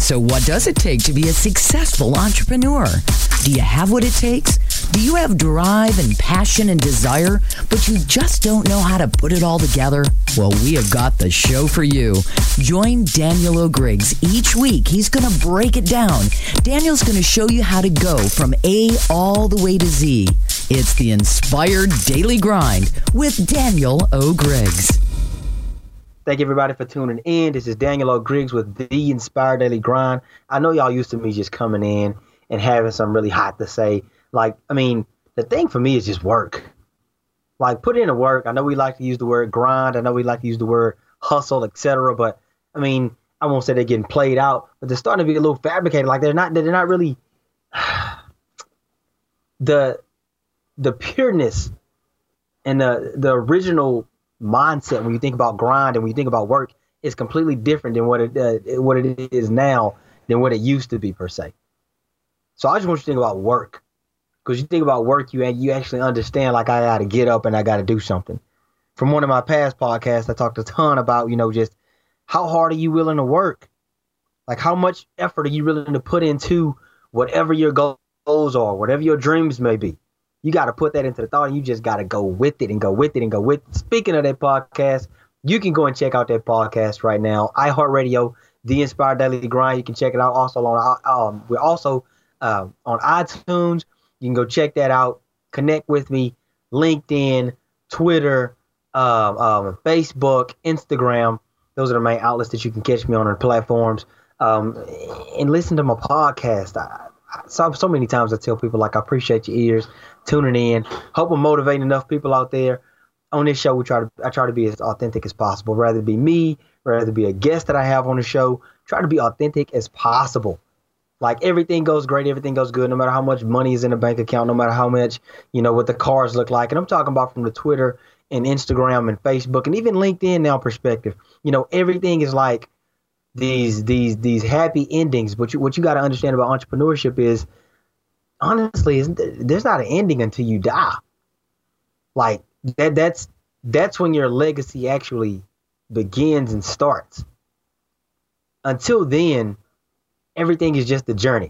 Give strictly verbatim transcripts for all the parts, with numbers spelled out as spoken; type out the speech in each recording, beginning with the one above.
So what does it take to be a successful entrepreneur? Do you have what it takes? Do you have drive and passion and desire, but you just don't know how to put it all together? Well, we have got the show for you. Join Daniel O'Griggs each week. He's going to break it down. Daniel's going to show you how to go from A all the way to Z. It's the Inspired Daily Grind with Daniel O'Griggs. Thank you, everybody, for tuning in. This is Daniel O'Griggs with the Inspired Daily Grind. I know y'all used to me just coming in and having something really hot to say. Like, I mean, the thing for me is just work. Like, put in the work. I know we like to use the word grind. I know we like to use the word hustle, et cetera. But, I mean, I won't say they're getting played out, but they're starting to be a little fabricated. Like, they're not, they're not really the the pureness and the the original mindset when you think about grind and when you think about work is completely different than what it uh, what it is now than what it used to be, per se. So I just want you to think about work, because you think about work, you you actually understand, like, I got to get up and I got to do something. From one of my past podcasts, I talked a ton about, you know, just how hard are you willing to work? Like, how much effort are you willing to put into whatever your goals are, whatever your dreams may be? You got to put that into the thought, and you just got to go with it and go with it and go with it. Speaking of that podcast, you can go and check out that podcast right now. iHeartRadio, The Inspired Daily Grind. You can check it out. Also on um, we're also uh, on iTunes. You can go check that out. Connect with me. LinkedIn, Twitter, um, um, Facebook, Instagram. Those are the main outlets that you can catch me on, on platforms. Um, and listen to my podcast. I, So, so many times I tell people, like, I appreciate your ears tuning in. Hope I'm motivating enough people out there. On this show, we try to I try to be as authentic as possible. Rather be me, rather be a guest that I have on the show. Try to be authentic as possible. Like, everything goes great, everything goes good, no matter how much money is in the bank account, no matter how much, you know, what the cars look like. And I'm talking about from the Twitter and Instagram and Facebook and even LinkedIn now perspective. You know, everything is like these these these happy endings. But you, what you got to understand about entrepreneurship is, honestly, isn't there, there's not an ending until you die. Like, that that's that's when your legacy actually begins and starts. Until then, everything is just a journey.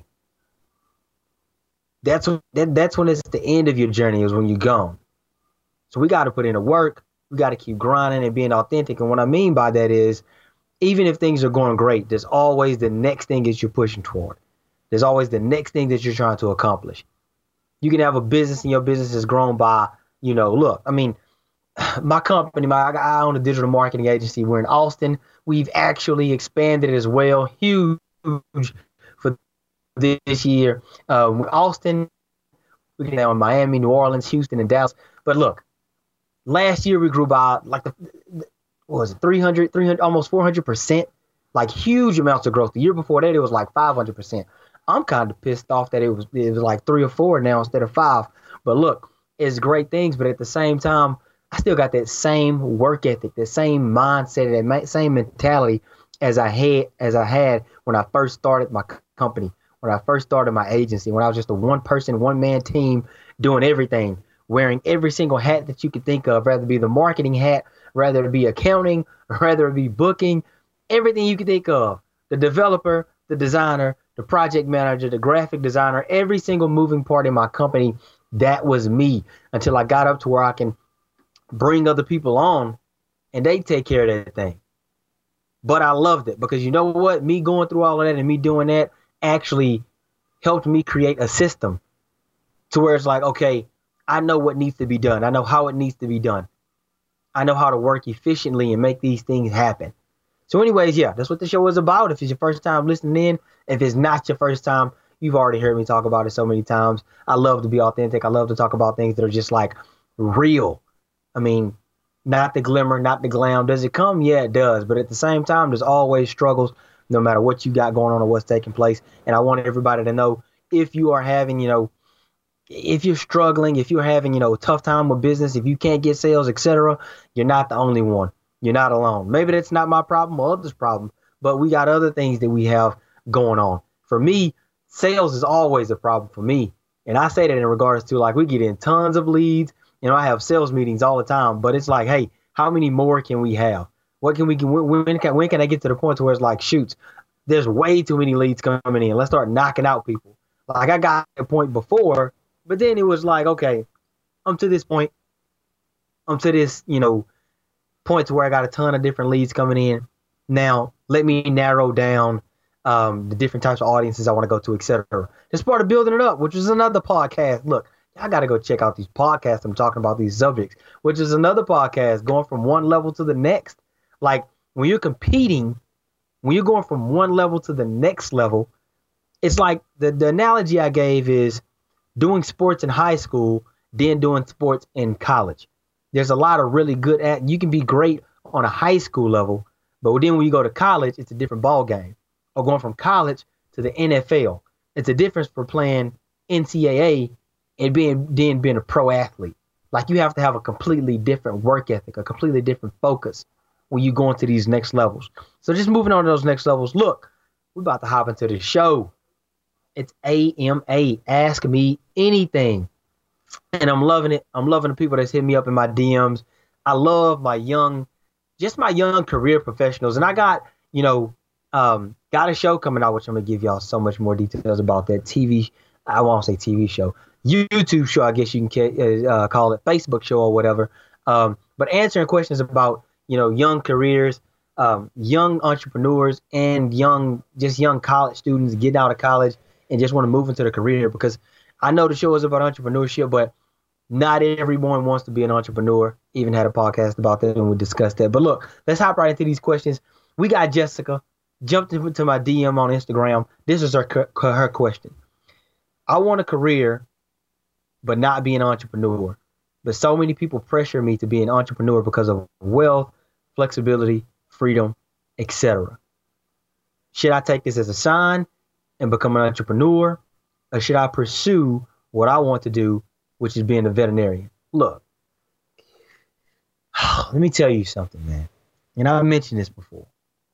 That's when that, that's when it's the end of your journey, is when you're gone. So we got to put in the work. We got to keep grinding and being authentic. And what I mean by that is, even if things are going great, there's always the next thing that you're pushing toward. There's always the next thing that you're trying to accomplish. You can have a business and your business has grown by, you know, look, I mean, my company, my, I own a digital marketing agency. We're in Austin. We've actually expanded as well. Huge for this year. Uh, Austin, we can now in Miami, New Orleans, Houston, and Dallas. But look, last year we grew by like the, what was it, three hundred, three hundred, almost four hundred percent, like huge amounts of growth. The year before that, it was like five hundred percent. I'm kind of pissed off that it was it was like three or four now instead of five. But look, it's great things. But at the same time, I still got that same work ethic, that same mindset, that same mentality as I had as I had when I first started my company, when I first started my agency, when I was just a one person, one man team doing everything, wearing every single hat that you could think of, rather it be the marketing hat, rather it be accounting, rather it be booking, everything you could think of. The developer, the designer, the project manager, the graphic designer, every single moving part in my company, that was me, until I got up to where I can bring other people on and they take care of that thing. But I loved it, because you know what? Me going through all of that and me doing that actually helped me create a system to where it's like, okay, I know what needs to be done. I know how it needs to be done. I know how to work efficiently and make these things happen. So anyways, yeah, that's what the show is about. If it's your first time listening in, if it's not your first time, you've already heard me talk about it so many times. I love to be authentic. I love to talk about things that are just like real. I mean, not the glimmer, not the glam. Does it come? Yeah, it does. But at the same time, there's always struggles, no matter what you got going on or what's taking place. And I want everybody to know, if you are having, you know, if you're struggling, if you're having, you know, a tough time with business, if you can't get sales, et cetera, you're not the only one. You're not alone. Maybe that's not my problem or others' problem, but we got other things that we have going on. For me, sales is always a problem for me. And I say that in regards to, like, we get in tons of leads. You know, I have sales meetings all the time, but it's like, hey, how many more can we have? What can we, when, when can, when can I get to the point to where it's like, shoots, there's way too many leads coming in. Let's start knocking out people. Like I got a point before, but then it was like, okay, I'm to this point. I'm to this, you know, point to where I got a ton of different leads coming in. Now, let me narrow down um, the different types of audiences I want to go to, et cetera. It's part of building it up, which is another podcast. Look, I got to go check out these podcasts. I'm talking about these subjects, which is another podcast going from one level to the next. Like when you're competing, when you're going from one level to the next level, it's like the, the analogy I gave is doing sports in high school, then doing sports in college. There's a lot of really good at, you can be great on a high school level, but then when you go to college, it's a different ball game. Or going from college to the N F L. It's a difference for playing N C double A and being then being a pro athlete. Like you have to have a completely different work ethic, a completely different focus when you go into these next levels. So just moving on to those next levels. Look, we're about to hop into the show. It's A M A. Ask me anything. And I'm loving it. I'm loving the people that's hitting me up in my D Ms. I love my young, just my young career professionals. And I got, you know, um, got a show coming out, which I'm going to give y'all so much more details about that T V. I won't say T V show, YouTube show, I guess you can uh, call it, Facebook show or whatever. Um, but answering questions about, you know, young careers, um, young entrepreneurs and young, just young college students getting out of college and just want to move into the career, because I know the show is about entrepreneurship, but not everyone wants to be an entrepreneur. Even had a podcast about that and we discussed that. But look, let's hop right into these questions. We got Jessica jumped into my D M on Instagram. This is her her question. I want a career, but not be an entrepreneur. But so many people pressure me to be an entrepreneur because of wealth, flexibility, freedom, et cetera. Should I take this as a sign and become an entrepreneur? Or should I pursue what I want to do, which is being a veterinarian? Look, let me tell you something, man. And I've mentioned this before.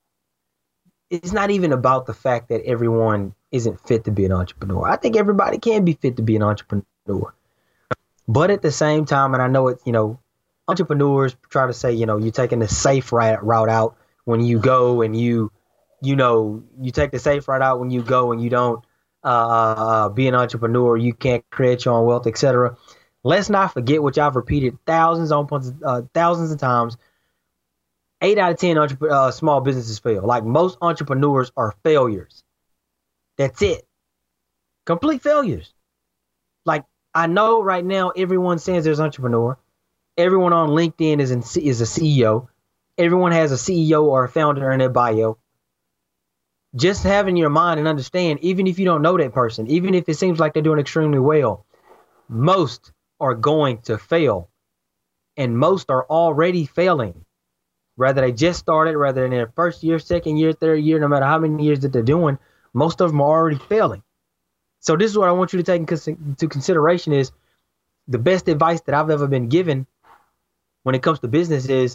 It's not even about the fact that everyone isn't fit to be an entrepreneur. I think everybody can be fit to be an entrepreneur. But at the same time, and I know it, you know, entrepreneurs try to say, you know, you're taking the safe route out when you go and you, you know, you take the safe route out when you go and you don't uh, uh, be an entrepreneur. You can't create your own wealth, et cetera. Let's not forget, which I've repeated thousands on uh, thousands of times. Eight out of ten entre- uh, small businesses fail. Like most entrepreneurs are failures. That's it. Complete failures. Like I know right now everyone says there's an entrepreneur. Everyone on LinkedIn is in, is a C E O. Everyone has a C E O or a founder in their bio. Just have in your mind and understand, even if you don't know that person, even if it seems like they're doing extremely well, most are going to fail. And most are already failing. Whether they just started, whether in their first year, second year, third year, no matter how many years that they're doing, most of them are already failing. So this is what I want you to take into consideration is the best advice that I've ever been given when it comes to business is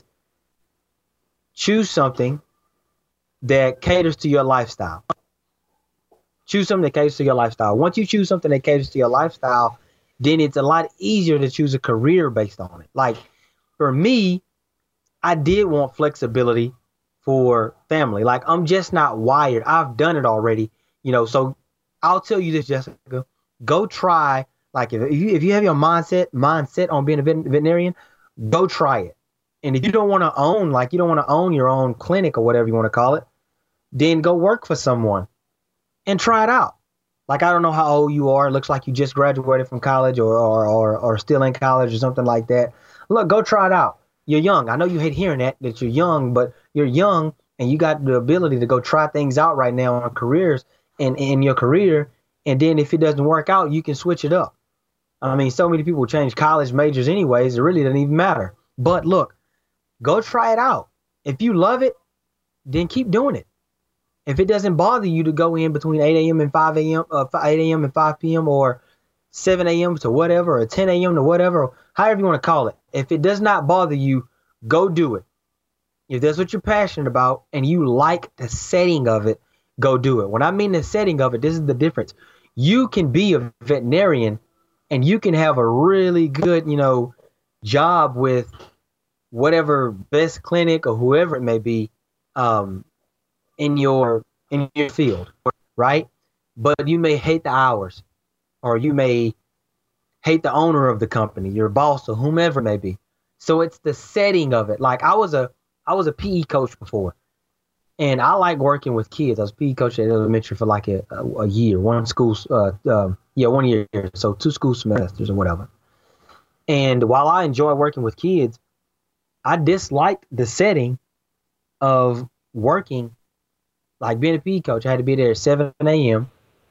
choose something that caters to your lifestyle. Choose something that caters to your lifestyle. Once you choose something that caters to your lifestyle, then it's a lot easier to choose a career based on it. Like for me, I did want flexibility for family. Like I'm just not wired. I've done it already, you know, so I'll tell you this, Jessica, go try. Like if you, if you have your mindset, mindset on being a vet- veterinarian, go try it. And if you don't want to own, like you don't want to own your own clinic or whatever you want to call it, then go work for someone and try it out. Like, I don't know how old you are. It looks like you just graduated from college or, or, or, or still in college or something like that. Look, go try it out. You're young. I know you hate hearing that, that you're young, but you're young and you got the ability to go try things out right now on careers and in your career. And then if it doesn't work out, you can switch it up. I mean, so many people change college majors anyways. It really doesn't even matter. But look, go try it out. If you love it, then keep doing it. If it doesn't bother you to go in between eight a.m. and five a.m., uh, eight a.m. and five p.m. or seven a.m. to whatever, or ten a.m. to whatever, however you want to call it. If it does not bother you, go do it. If that's what you're passionate about and you like the setting of it, go do it. When I mean the setting of it, this is the difference. You can be a veterinarian and you can have a really good, you know, job with whatever best clinic or whoever it may be, um, in your in your field, right? But you may hate the hours, or you may hate the owner of the company, your boss, or whomever it may be. So it's the setting of it. Like I was a I was a P E coach before, and I like working with kids. I was a P E coach at elementary for like a, a, a year, one school, uh, um, yeah, one year, so two school semesters or whatever. And while I enjoy working with kids, I disliked the setting of working, like being a P E coach. I had to be there at seven a.m.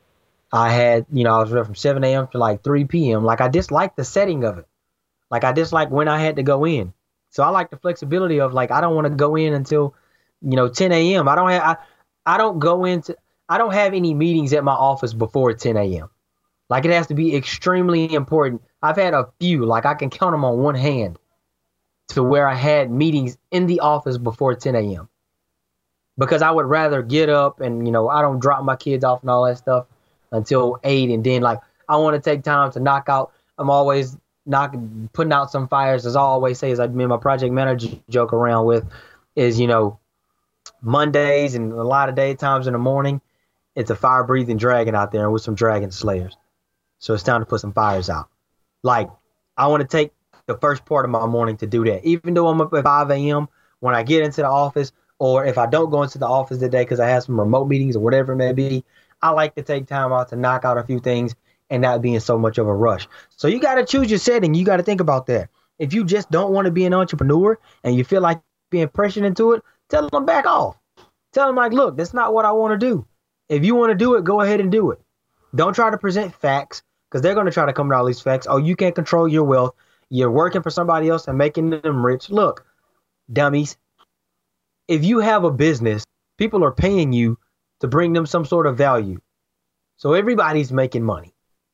I had, you know, I was there from seven a.m. to like three p.m. Like I disliked the setting of it. Like I disliked when I had to go in. So I like the flexibility of like, I don't want to go in until, you know, ten a.m. I don't have, I, I don't go into, I don't have any meetings at my office before ten a.m. Like it has to be extremely important. I've had a few, like I can count them on one hand, to where I had meetings in the office before ten a.m. because I would rather get up and, you know, I don't drop my kids off and all that stuff until eight. And then like, I want to take time to knock out. I'm always knocking, putting out some fires. As I always say, as I mean, my project manager joke around with is, you know, Mondays and a lot of daytimes in the morning, it's a fire breathing dragon out there and with some dragon slayers. So it's time to put some fires out. Like I want to take the first part of my morning to do that. Even though I'm up at five a.m., when I get into the office, or if I don't go into the office today because I have some remote meetings or whatever it may be, I like to take time out to knock out a few things and not be in so much of a rush. So you got to choose your setting. You got to think about that. If you just don't want to be an entrepreneur and you feel like being pressured into it, tell them back off. Tell them like, look, that's not what I want to do. If you want to do it, go ahead and do it. Don't try to present facts because they're going to try to come to all these facts. Oh, you can't control your wealth. You're working for somebody else and making them rich. Look, dummies, if you have a business, people are paying you to bring them some sort of value. So everybody's making money.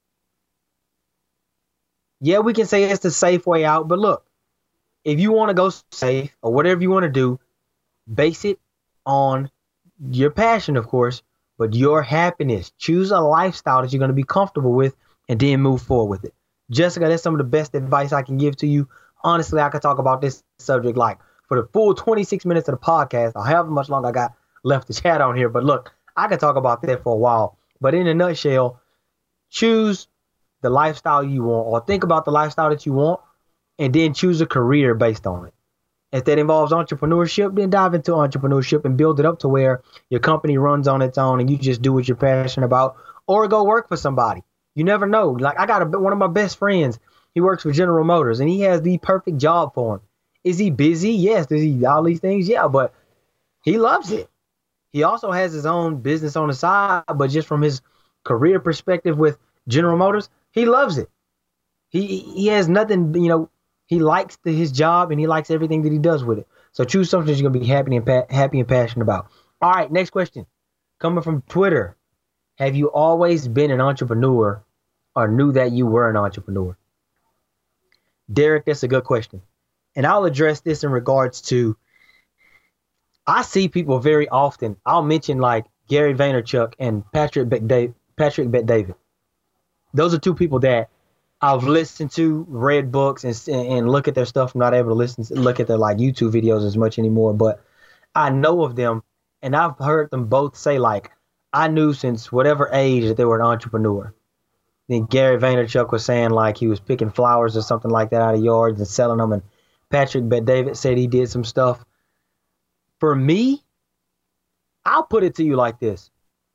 Yeah, we can say it's the safe way out, but look, if you want to go safe or whatever you want to do, base it on your passion, of course, but your happiness. Choose a lifestyle that you're going to be comfortable with and then move forward with it. Jessica, that's some of the best advice I can give to you. Honestly, I could talk about this subject like for the full twenty-six minutes of the podcast, or however much longer I got left to chat on here. But look, I could talk about that for a while. But in a nutshell, choose the lifestyle you want, or think about the lifestyle that you want, and then choose a career based on it. If that involves entrepreneurship, then dive into entrepreneurship and build it up to where your company runs on its own and you just do what you're passionate about, or go work for somebody. You never know. Like I got a, one of my best friends. He works for General Motors and he has the perfect job for him. Is he busy? Yes. Does he all these things? Yeah, but he loves it. He also has his own business on the side, but just from his career perspective with General Motors, he loves it. He he has nothing, you know, he likes the, his job and he likes everything that he does with it. So choose something that you're going to be happy and pa- happy and passionate about. All right, next question. Coming from Twitter. Have you always been an entrepreneur or knew that you were an entrepreneur? Derek, that's a good question. And I'll address this in regards to, I see people very often. I'll mention like Gary Vaynerchuk and Patrick Bet-David. Patrick Bet-David. Those are two people that I've listened to, read books, and and look at their stuff. I'm not able to listen, to, look at their like YouTube videos as much anymore, but I know of them, and I've heard them both say like, I knew since whatever age that they were an entrepreneur. Then Gary Vaynerchuk was saying like he was picking flowers or something like that out of yards and selling them, and Patrick Bet-David said he did some stuff. For me, I'll put it to you like this.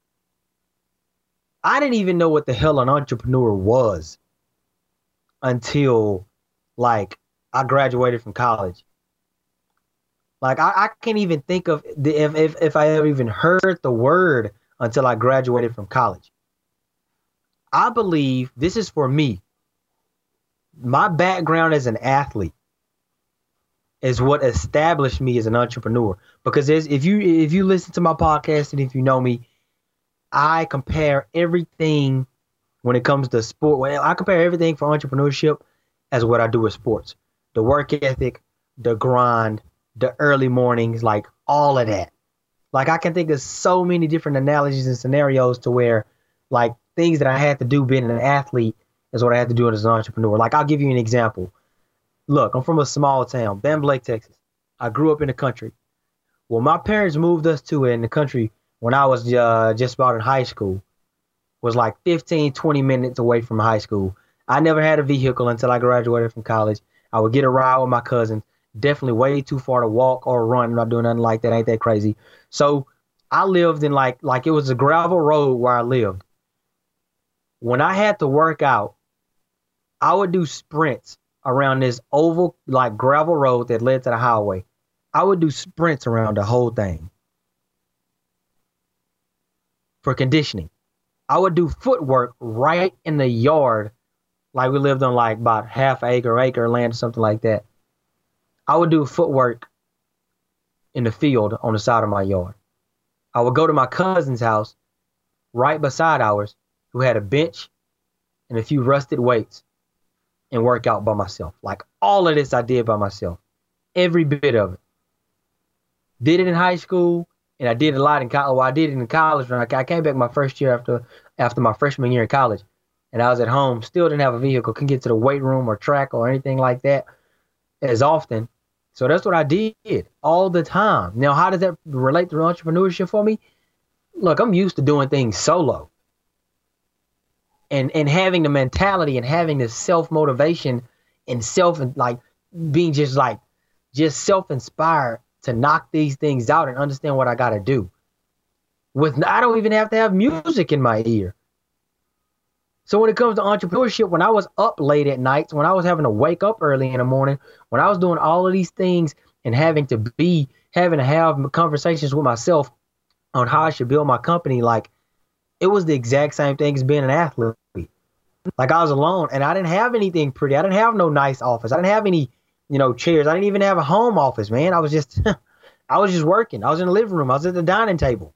I didn't even know what the hell an entrepreneur was until like I graduated from college. Like I, I can't even think of the, if, if, if I ever even heard the word until I graduated from college. I believe this is for me. My background as an athlete is what established me as an entrepreneur. Because there's, if you if you listen to my podcast and if you know me, I compare everything when it comes to sport. Well, I compare everything for entrepreneurship as what I do with sports. The work ethic, the grind, the early mornings, like all of that. Like I can think of so many different analogies and scenarios to where like things that I had to do being an athlete is what I had to do as an entrepreneur. Like I'll give you an example. Look, I'm from a small town, Bamblake, Texas. I grew up in the country. Well, my parents moved us to in the country when I was uh, just about in high school was like fifteen, twenty minutes away from high school. I never had a vehicle until I graduated from college. I would get a ride with my cousins. Definitely way too far to walk or run. I'm not doing nothing like that. Ain't that crazy? So I lived in like like it was a gravel road where I lived. When I had to work out, I would do sprints around this oval like gravel road that led to the highway. I would do sprints around the whole thing for conditioning. I would do footwork right in the yard, like we lived on like about half acre, acre land or something like that. I would do footwork in the field on the side of my yard. I would go to my cousin's house right beside ours, who had a bench and a few rusted weights, and work out by myself. Like all of this I did by myself. Every bit of it. Did it in high school, and I did a lot in college. Well, I did it in college. When I came back my first year after after my freshman year in college, and I was at home, still didn't have a vehicle, couldn't get to the weight room or track or anything like that as often. So that's what I did all the time. Now, how does that relate to entrepreneurship for me? Look, I'm used to doing things solo. And and having the mentality and having the self-motivation and self, like, being just like, just self-inspired to knock these things out and understand what I got to do. With I don't even have to have music in my ear. So when it comes to entrepreneurship, when I was up late at nights, when I was having to wake up early in the morning, when I was doing all of these things and having to be, having to have conversations with myself on how I should build my company, like, it was the exact same thing as being an athlete. Like, I was alone and I didn't have anything pretty. I didn't have no nice office. I didn't have any, you know, chairs. I didn't even have a home office, man. I was just, I was just working. I was in the living room. I was at the dining table.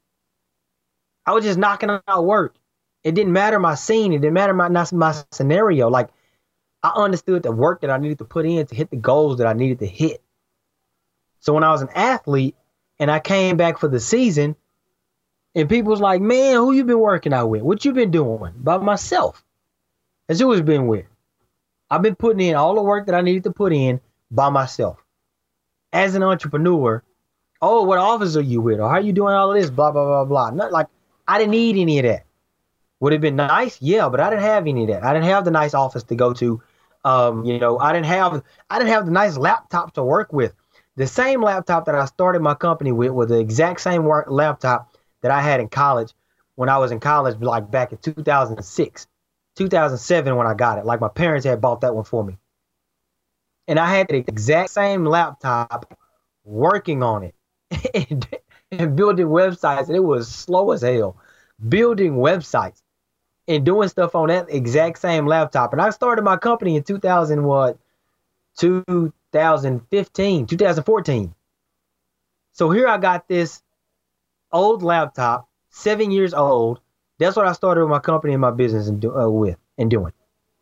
I was just knocking out work. It didn't matter my scene. It didn't matter my, my scenario. Like, I understood the work that I needed to put in to hit the goals that I needed to hit. So when I was an athlete and I came back for the season, and people was like, man, who you been working out with? What you been doing? By myself. That's who it's been with. I've been putting in all the work that I needed to put in by myself. As an entrepreneur, oh, what office are you with? Or how are you doing all of this? Blah, blah, blah, blah. Not like, I didn't need any of that. Would it have been nice? Yeah, but I didn't have any of that. I didn't have the nice office to go to. Um, you know, I didn't have I didn't have the nice laptop to work with. The same laptop that I started my company with was the exact same work laptop that I had in college when I was in college, like back in two thousand six, two thousand seven when I got it. Like, my parents had bought that one for me. And I had the exact same laptop working on it and, and building websites. And it was slow as hell. Building websites and doing stuff on that exact same laptop. And I started my company in two thousand, what, two thousand fifteen, two thousand fourteen. So here I got this old laptop, seven years old. That's what I started with my company and my business and do, uh, with and doing.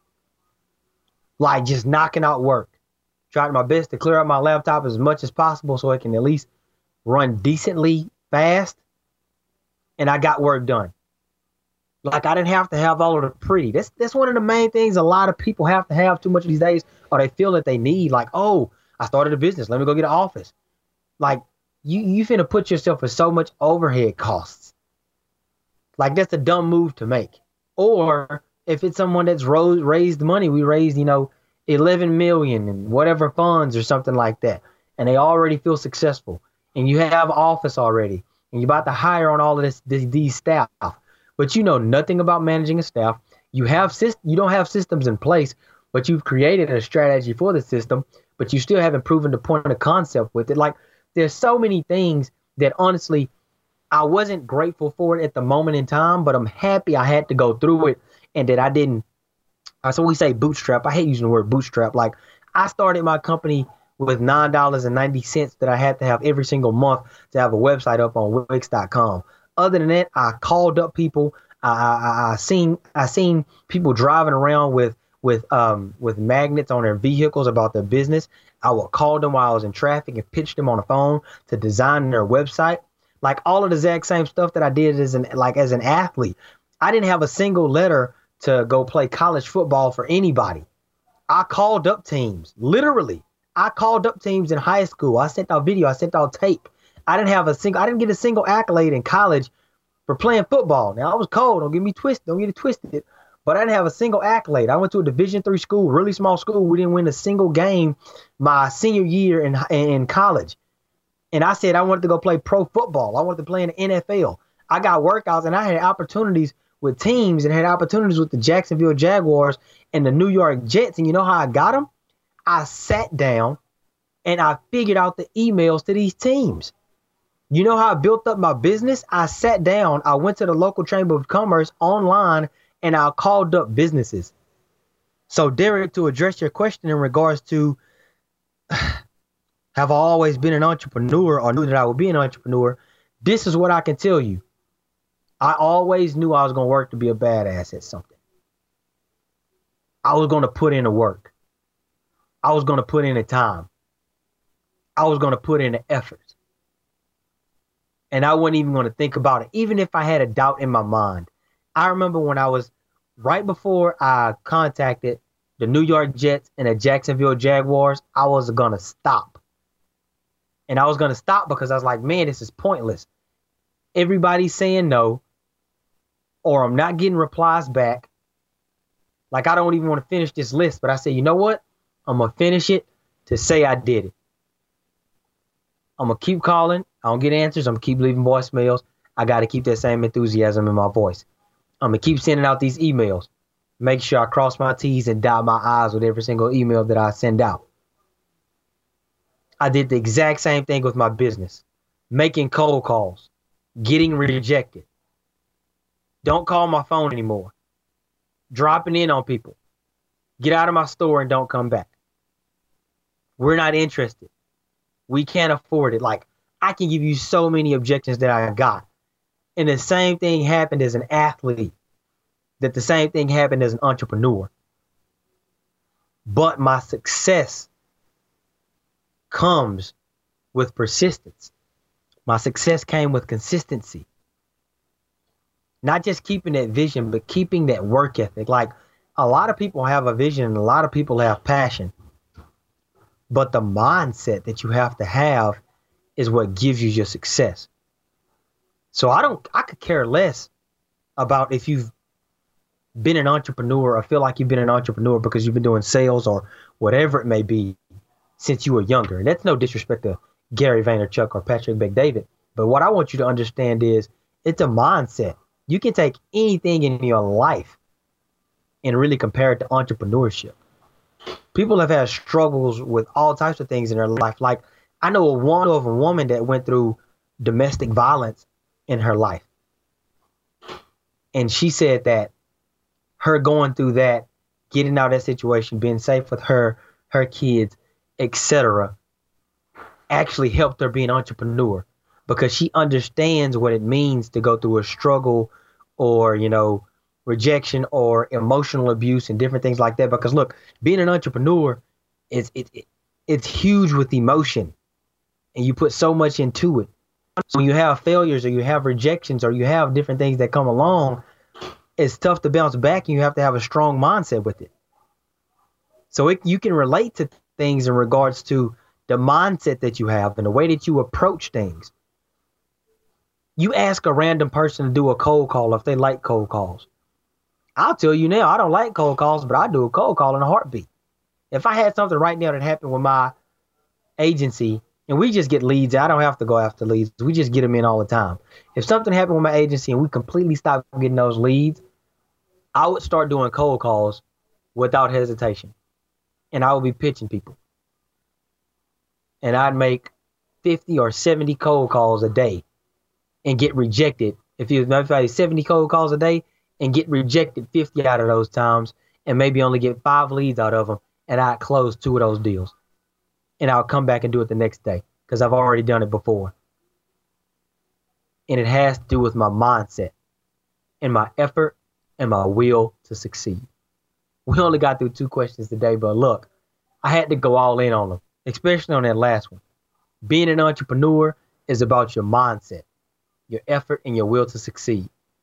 Like, just knocking out work. Tried my best to clear out my laptop as much as possible so it can at least run decently fast. And I got work done. Like, I didn't have to have all of the pretty. That's that's one of the main things a lot of people have to have too much these days, or they feel that they need. Like, oh, I started a business. Let me go get an office. Like, you you finna put yourself with so much overhead costs. Like, that's a dumb move to make. Or if it's someone that's ro- raised money, we raised, you know, eleven million and whatever funds or something like that, and they already feel successful, and you have office already, and you're about to hire on all of this, this these staff, but you know nothing about managing a staff. You have syst- you don't have systems in place, but you've created a strategy for the system, but you still haven't proven the point of concept with it. Like, there's so many things that honestly I wasn't grateful for it at the moment in time, but I'm happy I had to go through it and that I didn't. Uh, so we say bootstrap. I hate using the word bootstrap. Like, I started my company with nine dollars and ninety cents that I had to have every single month to have a website up on Wix dot com. Other than that, I called up people. I, I, I seen I seen people driving around with with um with magnets on their vehicles about their business. I would call them while I was in traffic and pitch them on the phone to design their website. Like, all of the exact same stuff that I did as an like as an athlete. I didn't have a single letter to go play college football for anybody. I called up teams, literally. I called up teams in high school. I sent out video. I sent out tape. I didn't have a single, I didn't get a single accolade in college for playing football. Now I was cold. Don't get me twisted. Don't get it twisted. But I didn't have a single accolade. I went to a Division three school, really small school. We didn't win a single game my senior year in in college. And I said I wanted to go play pro football. I wanted to play in the N F L. I got workouts and I had opportunities with teams and had opportunities with the Jacksonville Jaguars and the New York Jets. And you know how I got them? I sat down and I figured out the emails to these teams. You know how I built up my business? I sat down, I went to the local Chamber of Commerce online, and I called up businesses. So, Derek, to address your question in regards to have I always been an entrepreneur or knew that I would be an entrepreneur, this is what I can tell you. I always knew I was going to work to be a badass at something. I was going to put in the work. I was going to put in the time. I was going to put in the effort. And I wasn't even going to think about it, even if I had a doubt in my mind. I remember when I was right before I contacted the New York Jets and the Jacksonville Jaguars, I was going to stop. And I was going to stop because I was like, man, this is pointless. Everybody's saying no, or I'm not getting replies back. Like, I don't even want to finish this list, but I said, you know what? I'm going to finish it to say I did it. I'm going to keep calling. I don't get answers. I'm going to keep leaving voicemails. I got to keep that same enthusiasm in my voice. I'm going to keep sending out these emails. Make sure I cross my T's and dot my I's with every single email that I send out. I did the exact same thing with my business. Making cold calls. Getting rejected. Don't call my phone anymore. Dropping in on people. Get out of my store and don't come back. We're not interested. We can't afford it. Like, I can give you so many objections that I got. And the same thing happened as an athlete. That the same thing happened as an entrepreneur. But my success comes with persistence. My success came with consistency. Not just keeping that vision, but keeping that work ethic. Like, a lot of people have a vision and a lot of people have passion. But the mindset that you have to have is what gives you your success. So I don't, I could care less about if you've been an entrepreneur or feel like you've been an entrepreneur because you've been doing sales or whatever it may be since you were younger. And that's no disrespect to Gary Vaynerchuk or Patrick Bet-David. But what I want you to understand is it's a mindset. You can take anything in your life and really compare it to entrepreneurship. People have had struggles with all types of things in their life. Like, I know a one of a woman that went through domestic violence in her life. And she said that her going through that, getting out of that situation, being safe with her, her kids, et cetera, actually helped her be an entrepreneur because she understands what it means to go through a struggle or, you know, rejection or emotional abuse and different things like that. Because look, being an entrepreneur is it, it it's huge with emotion, and you put so much into it. So when you have failures or you have rejections or you have different things that come along, it's tough to bounce back, and you have to have a strong mindset with it. So it, you can relate to things in regards to the mindset that you have and the way that you approach things. You ask a random person to do a cold call if they like cold calls. I'll tell you now, I don't like cold calls, but I do a cold call in a heartbeat. If I had something right now that happened with my agency, and we just get leads, I don't have to go after leads. We just get them in all the time. If something happened with my agency and we completely stopped getting those leads, I would start doing cold calls without hesitation. And I would be pitching people. And I'd make fifty or seventy cold calls a day and get rejected. If it was seventy cold calls a day and get rejected fifty out of those times and maybe only get five leads out of them, and I'd close two of those deals. And I'll come back and do it the next day because I've already done it before. And it has to do with my mindset and my effort and my will to succeed. We only got through two questions today, but look, I had to go all in on them, especially on that last one. Being an entrepreneur is about your mindset, your effort, and your will to succeed.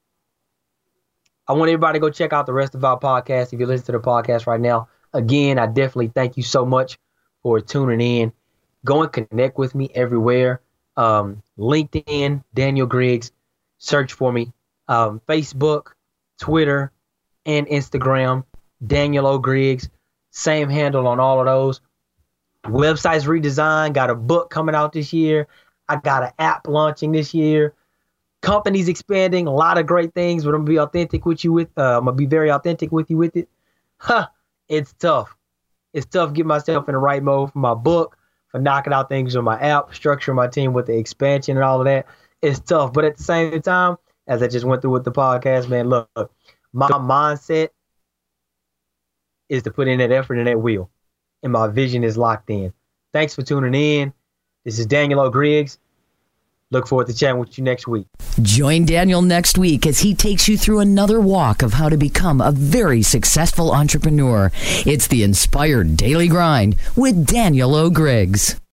I want everybody to go check out the rest of our podcast. If you listen to the podcast right now, again, I definitely thank you so much for tuning in. Go and connect with me everywhere. Um, LinkedIn, Daniel Griggs. Search for me. um, Facebook, Twitter, and Instagram. Daniel O. Griggs, same handle on all of those. Websites redesigned, got a book coming out this year. I got an app launching this year. Companies expanding, a lot of great things, but I'm gonna be authentic with you with uh, I'm gonna be very authentic with you with it. Huh, it's tough. It's tough getting myself in the right mode for my book, for knocking out things on my app, structuring my team with the expansion and all of that. It's tough, but at the same time, as I just went through with the podcast, man, look, my mindset is to put in that effort and that will. And my vision is locked in. Thanks for tuning in. This is Daniel O. Griggs. Look forward to chatting with you next week. Join Daniel next week as he takes you through another walk of how to become a very successful entrepreneur. It's the Inspired Daily Grind with Daniel O. Griggs.